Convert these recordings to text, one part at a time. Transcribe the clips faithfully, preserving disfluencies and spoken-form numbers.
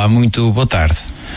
Olá, muito boa tarde.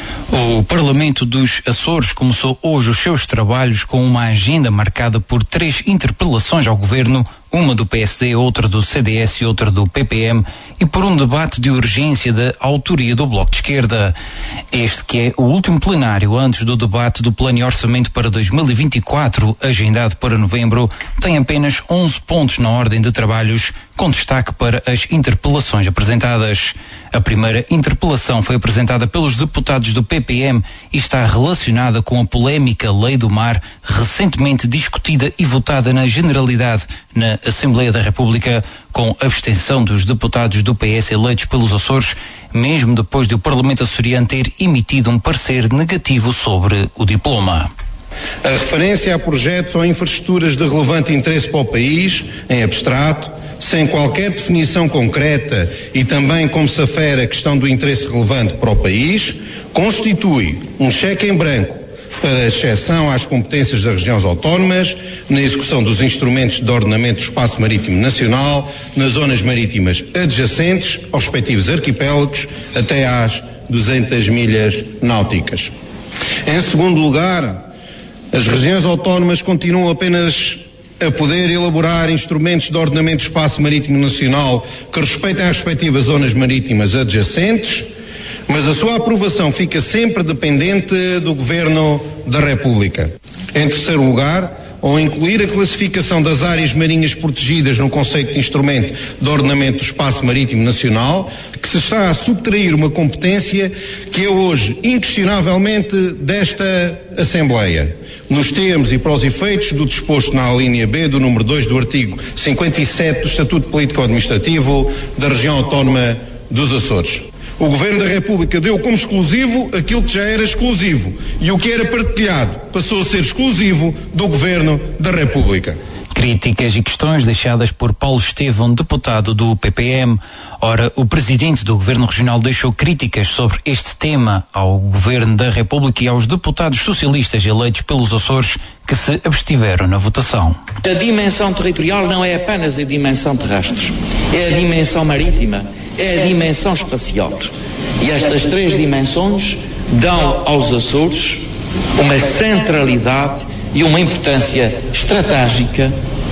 O Parlamento dos Açores começou hoje os seus trabalhos com uma agenda marcada por três interpelações ao Governo, uma do P S D, outra do C D S e outra do P P M, e por um debate de urgência da autoria do Bloco de Esquerda. Este que é o último plenário antes do debate do Plano e Orçamento para dois mil e vinte e quatro, agendado para novembro, tem apenas onze pontos na ordem de trabalhos, com destaque para as interpelações apresentadas. A primeira interpelação foi apresentada pelos deputados do P P M e está relacionada com a polémica Lei do Mar, recentemente discutida e votada na Generalidade na Assembleia da República, com abstenção dos deputados do P S eleitos pelos Açores, mesmo depois de o Parlamento açoriano ter emitido um parecer negativo sobre o diploma. A referência a projetos ou infraestruturas de relevante interesse para o país, em abstrato, sem qualquer definição concreta e também como se afere a questão do interesse relevante para o país, constitui um cheque em branco para exceção às competências das regiões autónomas na execução dos instrumentos de ordenamento do espaço marítimo nacional nas zonas marítimas adjacentes aos respectivos arquipélagos até às duzentas milhas náuticas. Em segundo lugar, as regiões autónomas continuam apenas a poder elaborar instrumentos de ordenamento do espaço marítimo nacional que respeitem as respectivas zonas marítimas adjacentes, mas a sua aprovação fica sempre dependente do Governo da República. Em terceiro lugar, ao incluir a classificação das áreas marinhas protegidas no conceito de instrumento de ordenamento do espaço marítimo nacional, que se está a subtrair uma competência que é hoje inquestionavelmente desta Assembleia, nos termos e para os efeitos do disposto na alínea B do número dois do artigo cinquenta e sete do Estatuto Político-Administrativo da Região Autónoma dos Açores. O Governo da República deu como exclusivo aquilo que já era exclusivo e o que era partilhado passou a ser exclusivo do Governo da República. Críticas e questões deixadas por Paulo Estevão, deputado do P P M. Ora, o presidente do Governo Regional deixou críticas sobre este tema ao Governo da República e aos deputados socialistas eleitos pelos Açores que se abstiveram na votação. A dimensão territorial não é apenas a dimensão terrestre, é a dimensão marítima, é a dimensão espacial. E estas três dimensões dão aos Açores uma centralidade e uma importância estratégica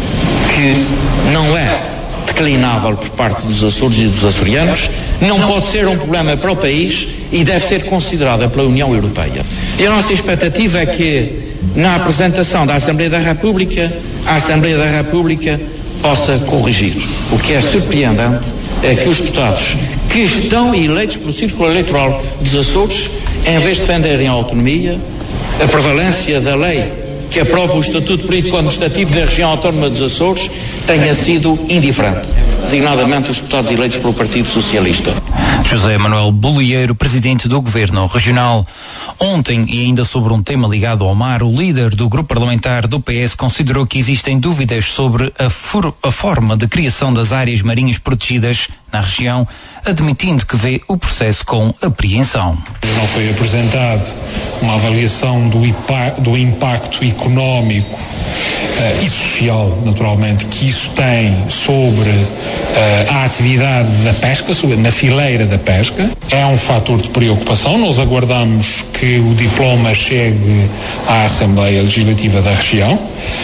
que não é declinável por parte dos Açores e dos açorianos, não pode ser um problema para o país e deve ser considerada pela União Europeia. E a nossa expectativa é que, na apresentação da Assembleia da República, a Assembleia da República possa corrigir. O que é surpreendente é que os deputados que estão eleitos pelo Círculo Eleitoral dos Açores, em vez de defenderem a autonomia, a prevalência da lei que aprova o Estatuto Político-Administrativo da Região Autónoma dos Açores, tenha sido indiferente, designadamente os deputados eleitos pelo Partido Socialista. José Manuel Bolieiro, presidente do Governo Regional. Ontem, e ainda sobre um tema ligado ao mar, o líder do grupo parlamentar do P S considerou que existem dúvidas sobre a, for- a forma de criação das áreas marinhas protegidas na região, admitindo que vê o processo com apreensão. Não foi apresentado uma avaliação do, ipa- do impacto económico uh, e social, naturalmente, que isso tem sobre uh, a atividade da pesca, sobre, na fileira da pesca. É um fator de preocupação. Nós aguardamos que o diploma chegue à Assembleia Legislativa da região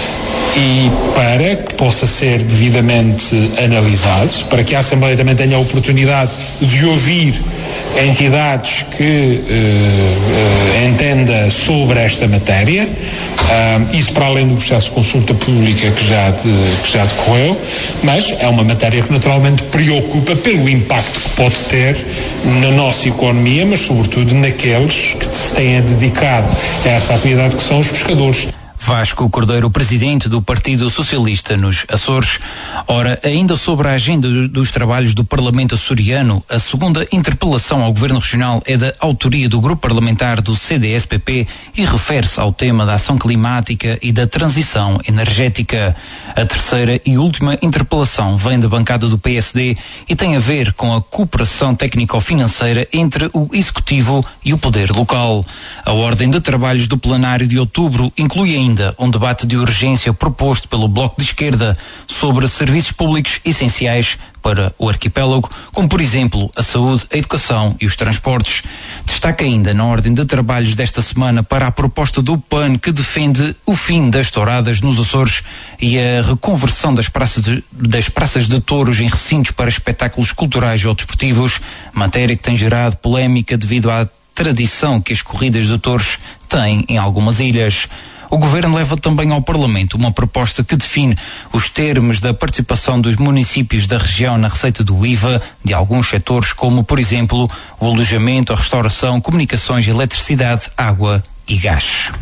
e para que possa ser devidamente analisado, para que a Assembleia também tenha a oportunidade de ouvir entidades que uh, uh, entenda sobre esta matéria, uh, isso para além do processo de consulta pública que já, de, que já decorreu, mas é uma matéria que naturalmente preocupa pelo impacto que pode ter na nossa economia, mas sobretudo naqueles que se têm dedicado a essa atividade, que são os pescadores. Vasco Cordeiro, presidente do Partido Socialista nos Açores. Ora, ainda sobre a agenda dos trabalhos do Parlamento açoriano, a segunda interpelação ao Governo Regional é da autoria do grupo parlamentar do C D S P P e refere-se ao tema da ação climática e da transição energética. A terceira e última interpelação vem da bancada do P S D e tem a ver com a cooperação técnico-financeira entre o Executivo e o Poder Local. A ordem de trabalhos do plenário de outubro inclui ainda ainda um debate de urgência proposto pelo Bloco de Esquerda sobre serviços públicos essenciais para o arquipélago, como por exemplo a saúde, a educação e os transportes. Destaca ainda na ordem de trabalhos desta semana para a proposta do P A N, que defende o fim das touradas nos Açores e a reconversão das praças de, das praças de touros em recintos para espetáculos culturais ou desportivos, matéria que tem gerado polémica devido à tradição que as corridas de touros têm em algumas ilhas. O Governo leva também ao Parlamento uma proposta que define os termos da participação dos municípios da região na receita do I V A de alguns setores, como, por exemplo, o alojamento, a restauração, comunicações, eletricidade, água e gás.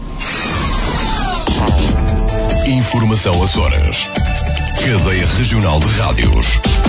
Informação Açores. Cadeia Regional de Rádios.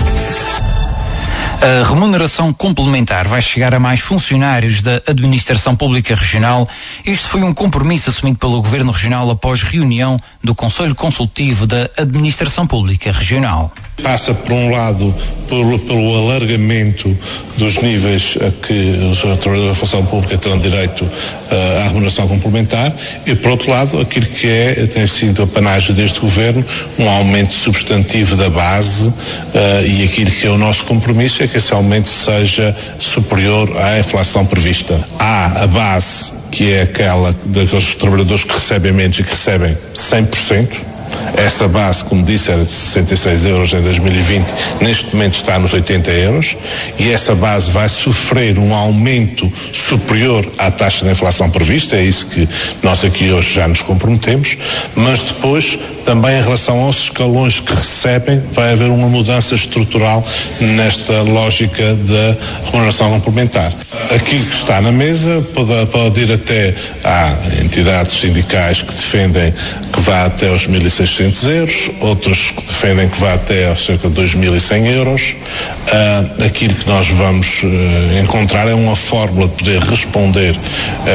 A remuneração complementar vai chegar a mais funcionários da Administração Pública Regional. Este foi um compromisso assumido pelo Governo Regional após reunião do Conselho Consultivo da Administração Pública Regional. Passa, por um lado, pelo, pelo alargamento dos níveis a que os trabalhadores da função pública terão direito uh, à remuneração complementar e, por outro lado, aquilo que é, tem sido a panagem deste Governo, um aumento substantivo da base uh, e aquilo que é o nosso compromisso é que esse aumento seja superior à inflação prevista. Há a base, que é aquela daqueles trabalhadores que recebem menos e que recebem cem por cento. Essa base, como disse, era de sessenta e seis euros em dois mil e vinte, neste momento está nos oitenta euros, e essa base vai sofrer um aumento superior à taxa de inflação prevista, é isso que nós aqui hoje já nos comprometemos, mas depois, também em relação aos escalões que recebem, vai haver uma mudança estrutural nesta lógica da remuneração complementar. Aquilo que está na mesa pode, pode ir até a entidades sindicais que defendem que vá até aos mil e seiscentos euros, outros que defendem que vá até aos cerca de dois mil e cem euros. Uh, aquilo que nós vamos uh, encontrar é uma fórmula de poder responder uh,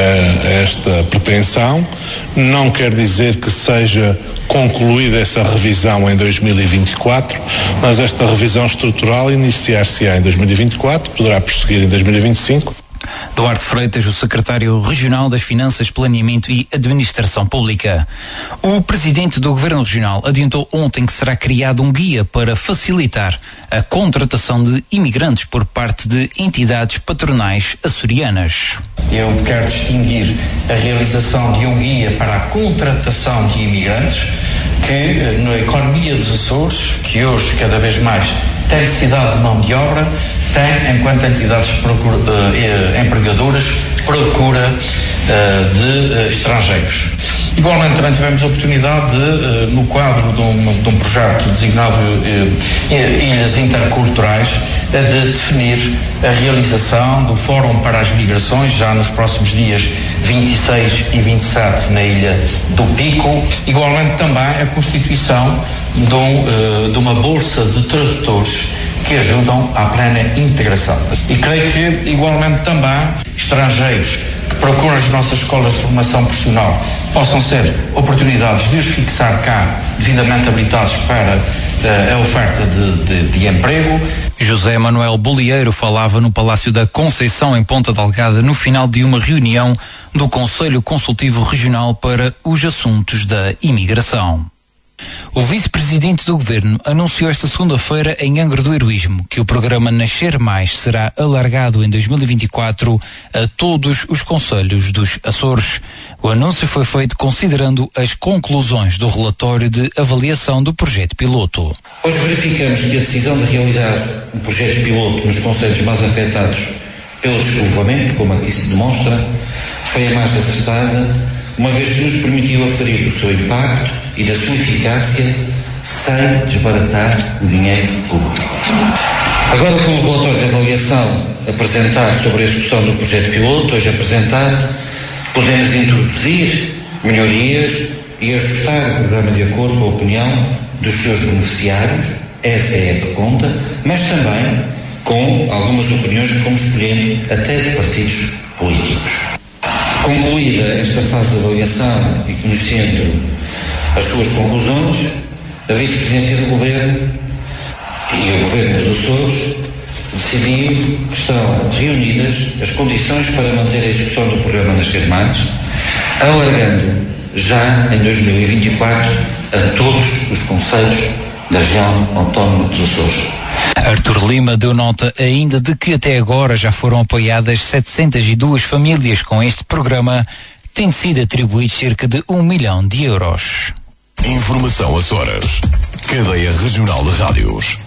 a esta pretensão. Não quer dizer que seja concluída essa revisão em dois mil e vinte e quatro, mas esta revisão estrutural iniciar-se-á em dois mil e vinte e quatro, poderá prosseguir em dois mil e vinte e cinco. Duarte Freitas, o secretário regional das Finanças, Planeamento e Administração Pública. O presidente do Governo Regional adiantou ontem que será criado um guia para facilitar a contratação de imigrantes por parte de entidades patronais açorianas. Eu quero distinguir a realização de um guia para a contratação de imigrantes que, na economia dos Açores, que hoje cada vez mais tem necessidade de mão de obra, tem, enquanto entidades procura, uh, empregadoras, procura uh, de uh, estrangeiros. Igualmente também tivemos a oportunidade de, uh, no quadro de um, de um projeto designado uh, Ilhas Interculturais, uh, de definir a realização do Fórum para as Migrações, já nos próximos dias vinte e seis e vinte e sete na Ilha do Pico. Igualmente também a constituição de, um, uh, de uma bolsa de tradutores que ajudam à plena integração. E creio que, igualmente também, estrangeiros que procuram as nossas escolas de formação profissional possam ser oportunidades de os fixar cá, devidamente habilitados para uh, a oferta de, de, de emprego. José Manuel Bolieiro falava no Palácio da Conceição, em Ponta Delgada, no final de uma reunião do Conselho Consultivo Regional para os Assuntos da Imigração. O vice-presidente do Governo anunciou esta segunda-feira em Angra do Heroísmo que o programa Nascer Mais será alargado em dois mil e vinte e quatro a todos os concelhos dos Açores. O anúncio foi feito considerando as conclusões do relatório de avaliação do projeto piloto. Hoje verificamos que a decisão de realizar um projeto piloto nos concelhos mais afetados pelo despovoamento, como aqui se demonstra, foi a mais acertada, uma vez que nos permitiu aferir do seu impacto e da sua eficácia sem desbaratar o dinheiro público. Agora, com o relatório de avaliação apresentado sobre a execução do projeto piloto, hoje apresentado, podemos introduzir melhorias e ajustar o programa de acordo com a opinião dos seus beneficiários, essa é a pergunta, mas também com algumas opiniões que fomos escolhendo até de partidos políticos. Concluída esta fase de avaliação e conhecendo as suas conclusões, a Vice-Presidência do Governo e o Governo dos Açores decidiu que estão reunidas as condições para manter a execução do programa Nascer Mais, alargando já em dois mil e vinte e quatro a todos os concelhos da região autónoma dos Açores. Artur Lima deu nota ainda de que até agora já foram apoiadas setecentas e duas famílias com este programa, tendo sido atribuídos cerca de um milhão de euros. Informação Açores. Cadeia Regional de Rádios.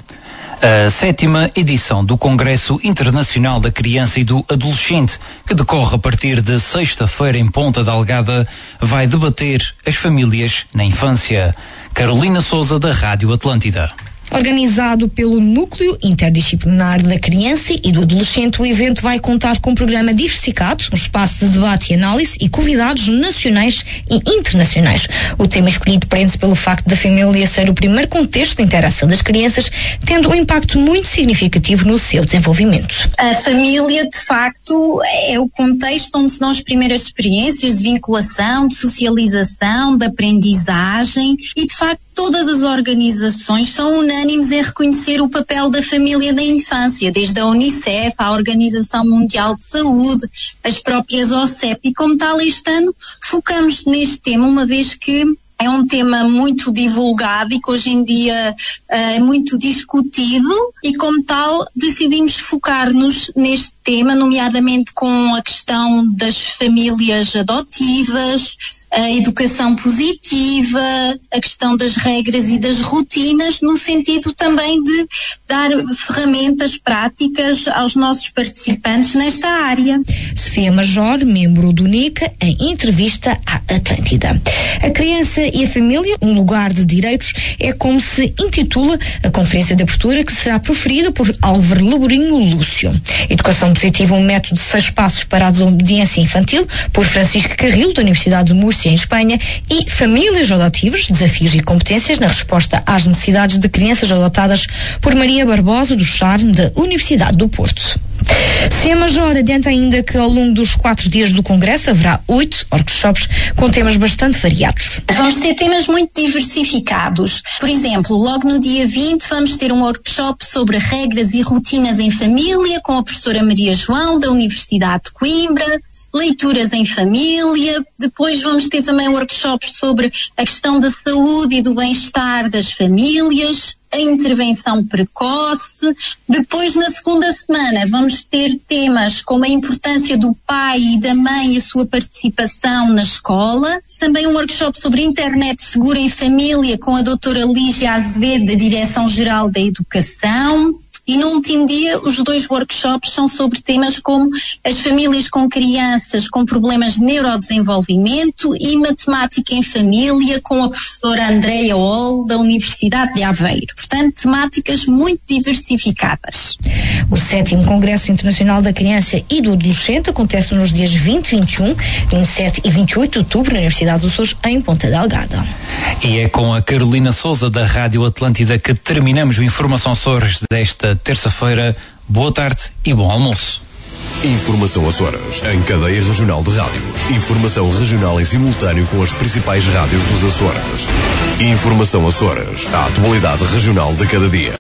A sétima edição do Congresso Internacional da Criança e do Adolescente, que decorre a partir de sexta-feira em Ponta Delgada, vai debater as famílias na infância. Carolina Souza, da Rádio Atlântida. Organizado pelo Núcleo Interdisciplinar da Criança e do Adolescente, o evento vai contar com um programa diversificado, um espaço de debate e análise e convidados nacionais e internacionais. O tema escolhido prende-se pelo facto da família ser o primeiro contexto de interação das crianças, tendo um impacto muito significativo no seu desenvolvimento. A família, de facto, é o contexto onde se dão as primeiras experiências de vinculação, de socialização, de aprendizagem e, de facto, todas as organizações são unânimes em reconhecer o papel da família na infância, desde a Unicef, à Organização Mundial de Saúde, as próprias O C E P, e como tal este ano focamos neste tema, uma vez que é um tema muito divulgado e que hoje em dia uh, é muito discutido e, como tal, decidimos focar-nos neste tema, nomeadamente com a questão das famílias adotivas, a educação positiva, a questão das regras e das rotinas, no sentido também de dar ferramentas práticas aos nossos participantes nesta área. Sofia Major, membro do NICA, em entrevista à Atlântida. A criança e a família, um lugar de direitos, é como se intitula a conferência de abertura, que será proferida por Álvaro Laborinho Lúcio. Educação positiva, um método de seis passos para a desobediência infantil, por Francisco Carril, da Universidade de Múrcia, em Espanha, e famílias adotivas, desafios e competências na resposta às necessidades de crianças adotadas, por Maria Barbosa do Charme, da Universidade do Porto. Se a Major adianta ainda que ao longo dos quatro dias do Congresso haverá oito workshops com temas bastante variados. Vamos ter temas muito diversificados. Por exemplo, logo no dia vinte vamos ter um workshop sobre regras e rotinas em família com a professora Maria João, da Universidade de Coimbra, leituras em família. Depois vamos ter também workshops sobre a questão da saúde e do bem-estar das famílias, a intervenção precoce. Depois, na segunda semana, vamos ter temas como a importância do pai e da mãe e a sua participação na escola. Também um workshop sobre internet segura em família com a doutora Lígia Azevedo, da Direção-Geral da Educação. E no último dia, os dois workshops são sobre temas como as famílias com crianças com problemas de neurodesenvolvimento e matemática em família, com a professora Andreia Oll, da Universidade de Aveiro. Portanto, temáticas muito diversificadas. O sétimo Congresso Internacional da Criança e do Adolescente acontece nos dias vinte, vinte e um, vinte e sete e vinte e oito de outubro, na Universidade dos Açores, em Ponta Delgada. E é com a Carolina Souza, da Rádio Atlântida, que terminamos o Informação Açores desta terça-feira. Boa tarde e bom almoço. Informação Açores, em cadeia regional de rádios. Informação regional em simultâneo com as principais rádios dos Açores. Informação Açores, a atualidade regional de cada dia.